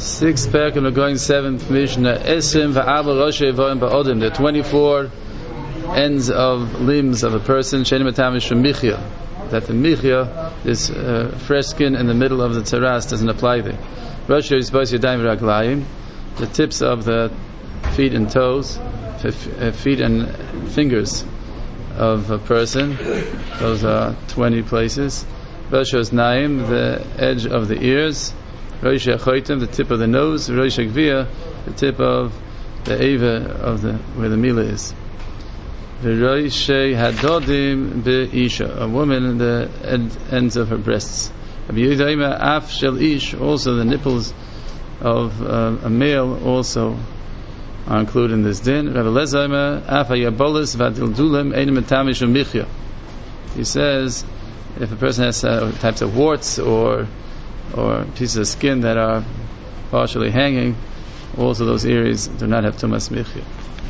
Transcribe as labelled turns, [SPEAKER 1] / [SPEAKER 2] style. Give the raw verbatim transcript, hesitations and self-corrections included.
[SPEAKER 1] Sixth paragraph, we're going seventh Mishnah. Esim va'abel roshe voim ba'odim. There are twenty-four ends of limbs of a person. Shenim atamish from michya. That the michya, this uh, fresh skin in the middle of the tzaras, doesn't apply there. Roshe is both yadayim v'raglayim, the tips of the feet and toes, feet and fingers of a person. Those are twenty places. Roshe is naim, the edge of the ears. Rosh Chotem, the tip of the nose. Rosh Gvia, the tip of the eva of the where the mila is. Rosh Hadodim be'isha, a woman in the end, ends of her breasts. Af shel ish, also the nipples of uh, a male also are included in this din. Rav Elazar af hayabolis v'adildulim einim etamish u'michya. He says if a person has uh, types of warts or or pieces of skin that are partially hanging, also those areas do not have tumas michya.